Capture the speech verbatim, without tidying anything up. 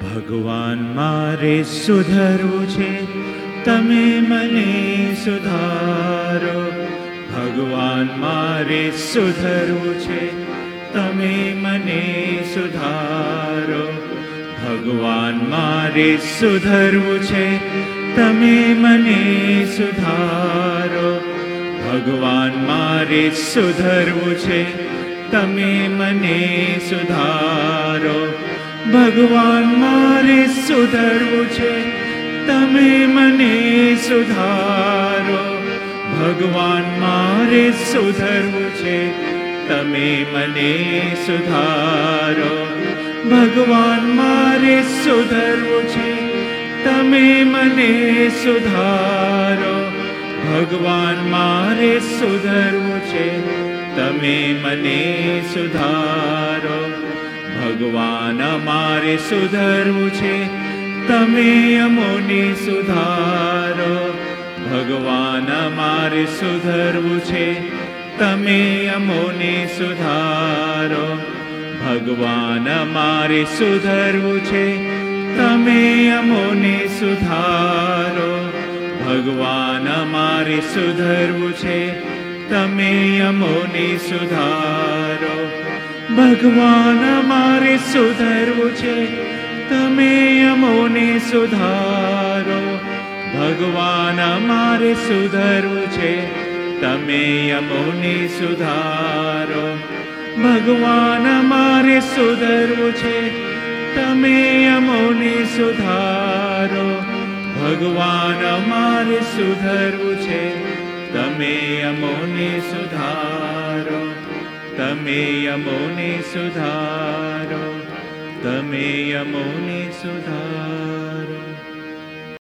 ભગવાન મારે સુધરવું છે, તમે મને સુધારો. ભગવાન મારે સુધરવું છે, તમે મને સુધારો. ભગવાન મારે સુધરવું છે, તમે મને સુધારો. ભગવાન મારે સુધરવું છે, તમે મને સુધારો. ભગવાન મારે સુધરવું છે, તમે મને સુધારો. ભગવાન મારે સુધરવું છે, તમે મને સુધારો. ભગવાન મારે સુધરવું છે, તમે મને સુધારો. ભગવાન મારે સુધરવું છે, તમે મને સુધારો. ભગવાન અમારે સુધરવું છે, તમે અમોને સુધારો. ભગવાન અમારે સુધરવું છે, તમે અમોને સુધારો. ભગવાન અમારે સુધરવું છે, તમે અમોને સુધારો. ભગવાન અમારે સુધરવું છે, તમે અમોને સુધારો. ભગવાન અમારે સુધરવું છે, તમે અમોને સુધારો. ભગવાન અમારે સુધરવું છે, તમે અમોને સુધારો. ભગવાન અમારે સુધરવું છે, તમે અમોને સુધારો. ભગવાન અમારે સુધરવું છે, તમે અમોને સુધારો. તમે અમોને સુધારો. તમે અમોને સુધારો.